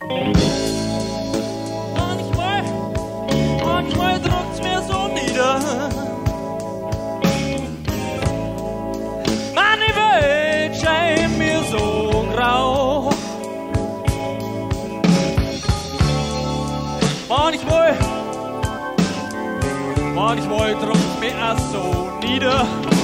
Manchmal drückt's mir so nieder. Meine Welt scheint mir so grau. Manchmal drückt's mir auch so nieder.